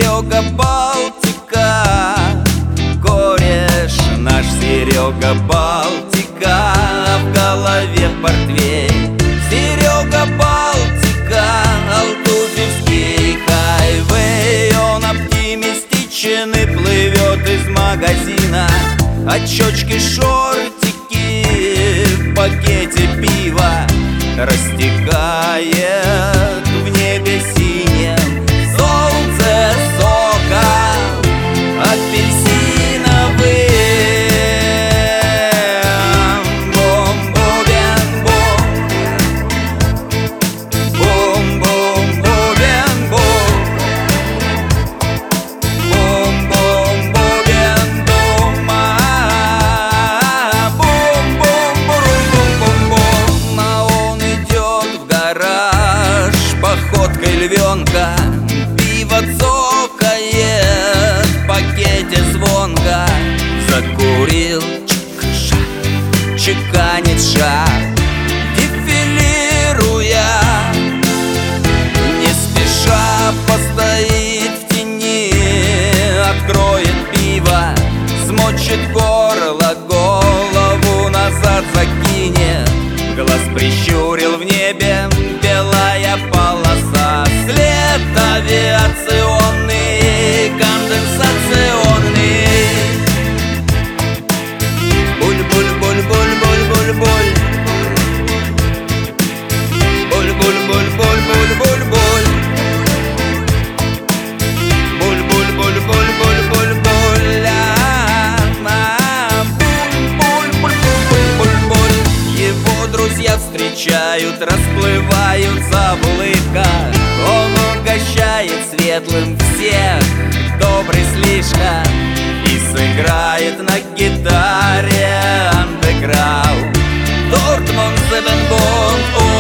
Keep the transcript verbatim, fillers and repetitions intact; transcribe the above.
Серега Балтика, кореш наш Серега Балтика, а в голове портвейн. Серега Балтика, Алтуфьевский хайвей. Он оптимистичен и плывет из магазина. Очечки, шортики, в пакете пива растекает в небе синем солнце сока апельсиновый. Бом-бом-бен-бом, бом-бом-бом-бен-бом, бом-бом-бом-бен-бом, бом-бом-бом-бом-бом. А он идет в гараж походкой львенка, пиво цокает в пакете звонко. Закурил, чик-шаг, чеканит шаг, дефилируя, не спеша постоит в тени, откроет пиво, смочит горло, голову назад закинет. Глаз прищурил, в небе белая полоса, след авиационный, конденсационный. Буль-буль-буль-буль-буль-буль-буль, буль-буль-буль-буль-буль-буль-буль, буль-буль-буль-буль-буль-буль-буль, буль-буль-буль-буль-буль-буль. Его друзья встречают, расплываются в улыбках. Он угощает светлым всех, добрый слишком, и сыграет на гитаре андеграунд. Дортмунд, Зебенбонд,